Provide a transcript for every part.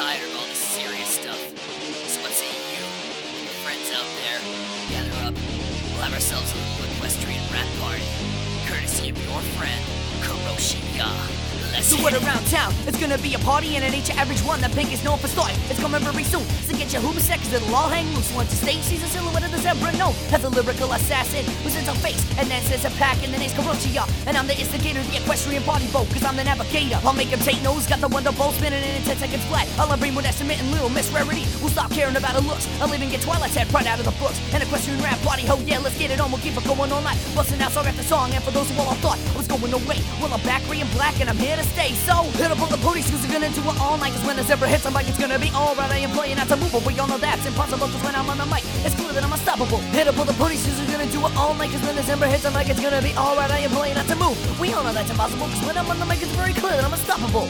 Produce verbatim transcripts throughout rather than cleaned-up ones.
tired of all this serious stuff. So what say you, and your friends out there, gather up, we'll have ourselves a little equestrian rap party, courtesy of your friend, Kuroshiya. Let's So what around town? It's gonna be a party and it ain't your average one. That pink is known for starting. It's coming very soon. So get your hoover seconds, it'll all hang loose. Once the stage sees a silhouette of the zebra known as a lyrical assassin who sends a face and then says a pack and then it's Kuroshiya. And I'm the instigator of the equestrian party boat, cause I'm the navigator. I'll make him take notes, got the wonder bolt spinning in ten seconds flat. I'll bring with estimate and little Miss Rarity who'll stop caring about her looks. I'll even get Twilight's head right out of the books. An equestrian rap party, ho yeah, let's get it on. We'll keep it going all night, busting out song after song. And for those who all thought I was going away, well I'm back in black and I'm here to stay. So hit up all the police who's gonna do it all night. Cause when the zebra hits, I'm like it's gonna be alright. I am playing out to move, but we all know that's impossible. Cause when I'm on the mic, it's clear that I'm unstoppable. Hit up all the police who's gonna do it all night. Cause when the zebra hits, I'm like it's gonna be alright. I am playing out to move. We all know that's impossible. Cause when I'm on the mic, it's very clear that I'm unstoppable.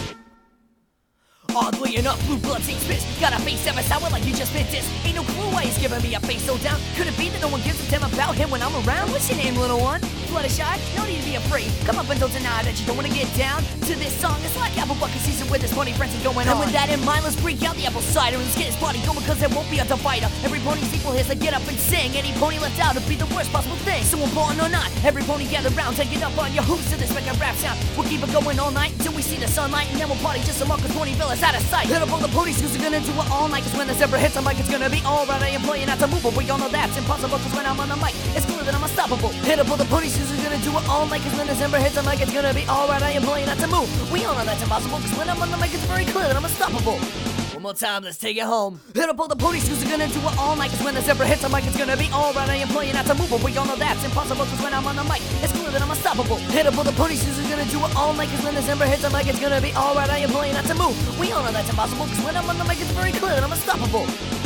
Oddly enough, blue blood seems pissed. Got a face ever sour like you just bit this. Ain't no clue why he's giving me a face so down. Could it be that no one gives a damn about him when I'm around? What's your name, little one? Fluttershy? No need to be afraid. Come up and don't deny that you don't wanna get down to this song. It's like apple bucket season with this funny frenzy going on. And with that in mind, let's break out the apple cider and let's get this party going, cause there won't be a divider. Every pony's equal here, so get up and sing. Any pony left out would be the worst possible thing. So important or not, every pony gather round, take it up on your hooves to this mega rap sound. We'll keep it going all night until we see the sunlight, and then we'll party just so long cause Ponyville is out of sight. Hit up all the ponies who's gonna do it all night. Cause when the zebra hits, I'm like it's gonna be alright. I am playing out to move, but we all know that's impossible. Cause when I'm on the mic, it's clear that I'm unstoppable. Hit up all the ponies who's gonna do it all night. Cause when the zebra hits, I'm like it's gonna be alright. I am playing out to move. We all know that's impossible. Cause when I'm on the mic, it's very clear that I'm unstoppable. One more time, let's take it home. Hit up all the ponies who's gonna do it all night. Cause when the zebra hits, I'm like it's gonna be alright. I am playing out to move, but we all know that's impossible. Cause when I'm on the mic, it's clear that I'm unstoppable. Hit up all the ponies who's gonna do it all night. Cause when the zebra hits, I'm like it's gonna be alright. I am playing out to move. We all know that's impossible. Cause when I'm on the mic, it's very clear that I'm unstoppable.